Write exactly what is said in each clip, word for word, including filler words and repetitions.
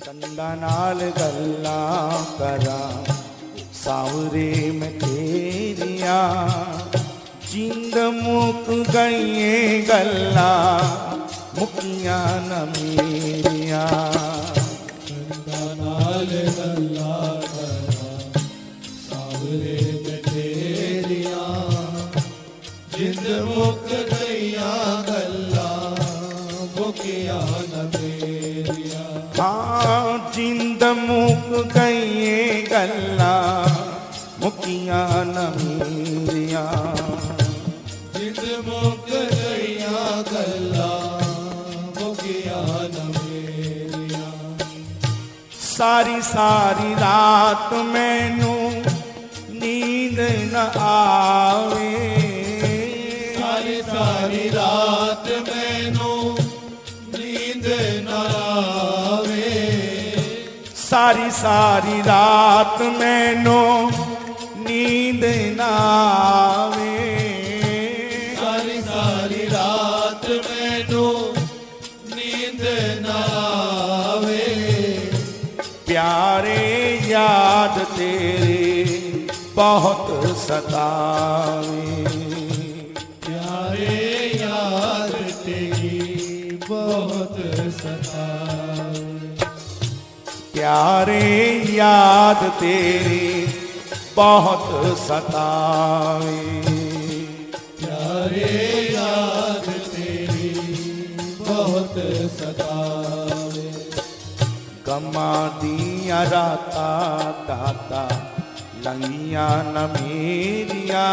कंदा नाल गल्ला करा सावरे में तेरिया जिंद मुक गई गल्ला मुकिया न मेरिया कंदा नाल गल्ला करा सावरे में तेरिया जिंद मुक गईया गल्ला मुकिया न मेरिया। हाँ जिंद मुक गई गल्ला मुकिया न मेरिया जिंद मुक गईया गल्ला मुकिया न मेरिया। सारी सारी रात मैनू नींद न आवे सारी सारी रात मैनू नींद न आवे सारी सारी रात मैनू नींद न आवे सारी सारी रात मैनू नींद न आवे। प्यारे याद तेरे बहुत सतावे प्यारे याद तेरी बहुत सतावे प्यारे याद तेरे बहुत सतावे प्यारे याद तेरी बहुत सतावे। गमा दिया राता दाता लंगिया न मेरिया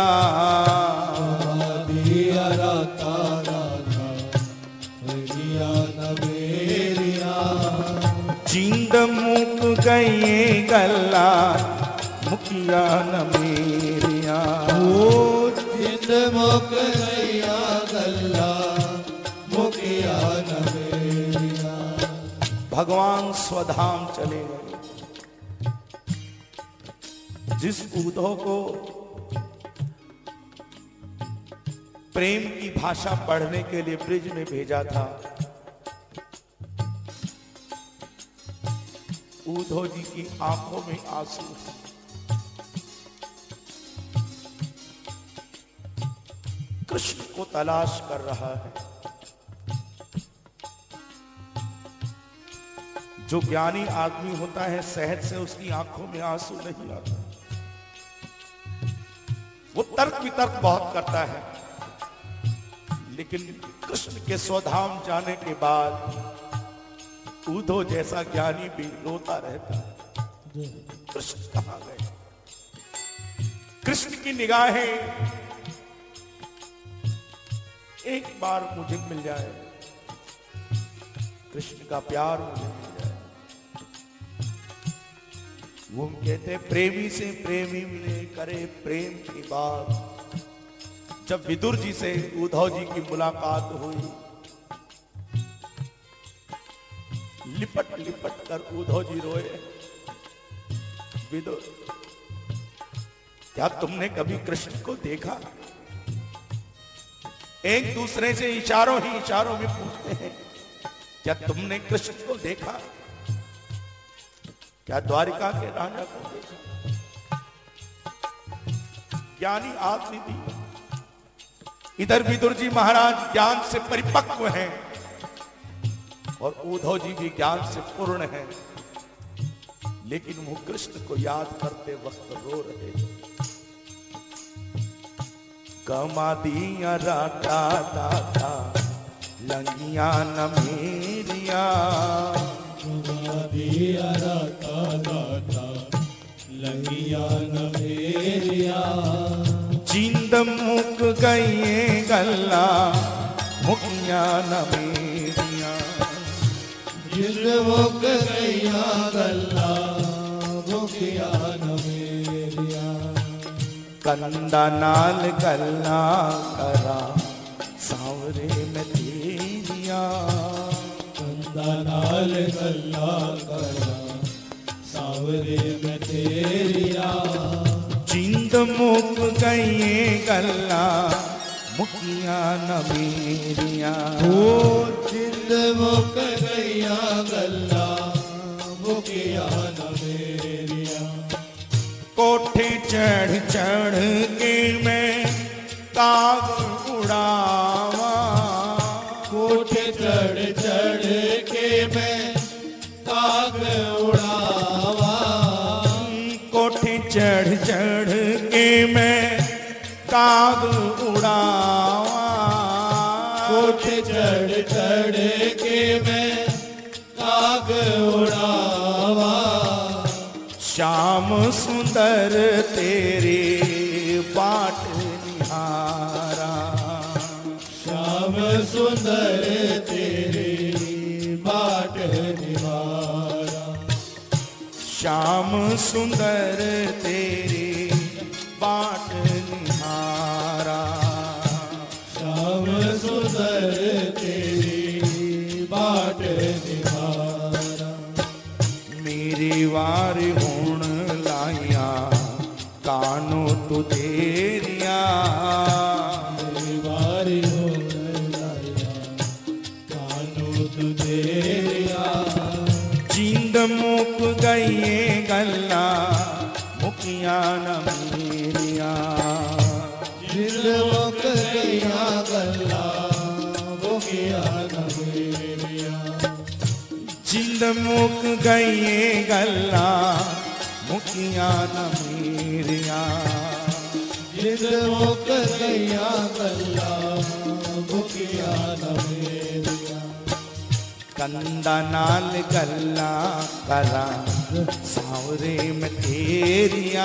दिया राता राता लंगिया न मेरिया जिंद मुक गई गल्ला मुकिया न मेरिया ओ जिंद मुक गईया गल्ला मुकिया न मेरिया। भगवान स्वधाम चले गए। जिस उद्धव को प्रेम की भाषा पढ़ने के लिए ब्रिज में भेजा था, उद्धव जी की आंखों में आंसू है। कृष्ण को तलाश कर रहा है। जो ज्ञानी आदमी होता है सहज से उसकी आंखों में आंसू नहीं आता। वो तर्क वितर्क बहुत करता है, लेकिन कृष्ण के स्वधाम जाने के बाद उद्धव जैसा ज्ञानी भी रोता रहता है। कृष्ण कहां गए? कृष्ण की निगाहें एक बार मुझे मिल जाए, कृष्ण का प्यार मुझे मिल जाए। वो कहते प्रेमी से प्रेमी मिले करे प्रेम की बात। जब विदुर जी से उद्धव जी की मुलाकात हुई, लिपट लिपट कर उद्धव जी रोए। विदुर, क्या तुमने कभी कृष्ण को देखा? एक दूसरे से इशारों ही इशारों में पूछते हैं, क्या तुमने कृष्ण को देखा? क्या द्वारिका के राजा को देखा? ज्ञानी आदमी थी। इधर विदुर जी महाराज ज्ञान से परिपक्व हैं और उद्धव जी भी ज्ञान से पूर्ण हैं, लेकिन वो कृष्ण को याद करते वक्त रो रहे हैं। गमा दिया राता दाता लंगिया न मेरिया दिया राता दाता लंगिया न मेरिया जिंद मुक गई गल्ला मुकिया न मेरिया जिंद मुक गईया गल्ला मुकिया न मेरिया। कंदा नाल गल्ला करा सावरे में तेरिया कंदा नाल गल्ला करा सावरे में तेरिया जिंद मुक गई गल्ला मुकिया न मेरिया ओ जिंद मुक गईया गल्ला मुखिया न मेरिया। कोठे चढ़ चढ़ के मैं काग उड़ावा, कोठे चढ़ चढ़ के मैं काग उड़ावा, कोठे चढ़ चढ़ के मैं काग उड़ावा, कोठे चढ़ चढ़ के मैं काग उड़ावा। श्याम सुंदर तेरे बाट निहारा, श्याम सुंदर तेरे बाट निहारा, श्याम सुंदर तेरे बाट निहारा, श्याम सुंदर तेरी बाट निहारा। मेरी वार होण लाया कानो तू तेरिया, मेरी वारी होण लाया कानो तू तेरिया। जिंद मुक गई गल्ला मुखिया न मेरिया, जिंद मुक गईया गल्ला मुखिया न मेरिया, जिंद मुक गई गल्ला मुखिया न मेरिया, जिंद मुक गईया गल्ला मुखिया न मेरिया। कंदा नाल गल्ला करा सावरे में तेरिया,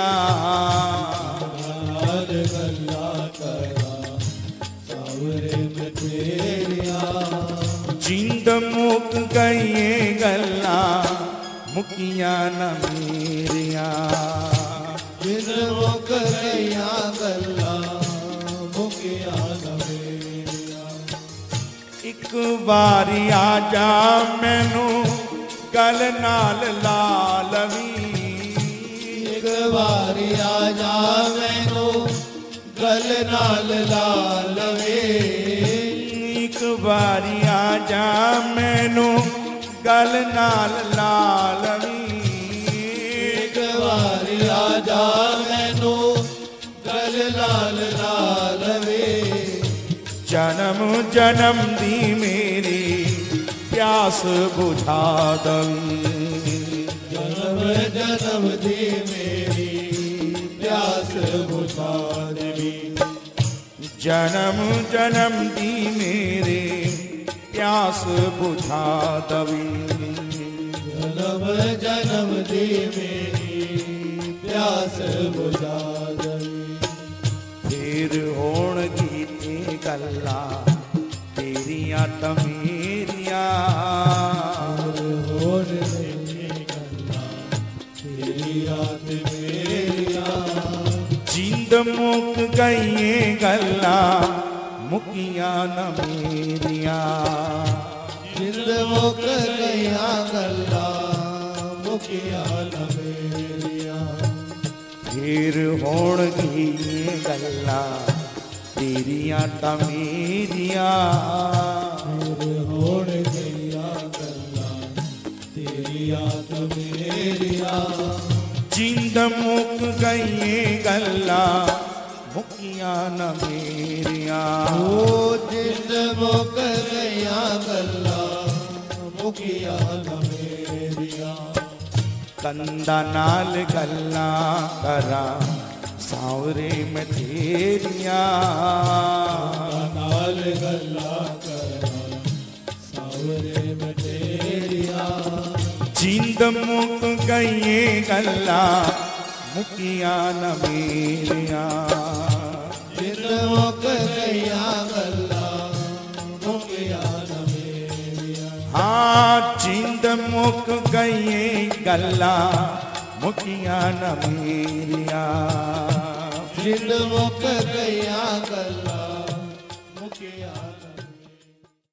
नाल गल्ला करा सावरे में तेरिया। जिंद मुक गई गल्ला मुखिया न मेरिया, जिंद मुक गईया गल्ला मुखिया न मेरिया। एक बारी आजा मैनू गल नाल ला लवी, एक बारी आजा मैनू गल नाल ला लवे, एक बारी आजा मैनू गल नाल ला लवी, एक बारी आजा मैनू गल नाल ला लवे। जन्म जन्म दी मेरी प्यास बुझा दवी, जन्म जन्म दी मेरी प्यास बुझा देवी, जन्म जन्म दी मेरे प्यास बुझा दवी, जन्म जन्म दी मेरी प्यास बुझा देवी। फिर होण कीते गल्ला तेरिया तमेरिया, होण गल्ला तेरिया तमेरिया। जिंद मुक गई गल्ला मुखिया न मेरिया, जिंद मुक गईया गल्ला मुखिया न मेरिया। फिर होण की गल्ला तेरिया तमेरिया, फिर होण गईया गल्ला तेरिया तमेरिया। जिंद मुक गई गल्ला मुखिया न मेरिया, ओ जिंद मुक गईया गल्ला मुखिया न मेरिया। कंदा नाल गल्ला करा सावरे में तेरिया, नाल गल्ला करा सावरे में तेरिया। जिंद मुक गई गल्ला मुखिया न मेरिया, जिंद मुक गईया गल्ला मुखिया न मेरिया। हाँ जिंद मुक गई गल्ला मुखिया न मेरिया, जिंद मुक गईया गल्ला मुखिया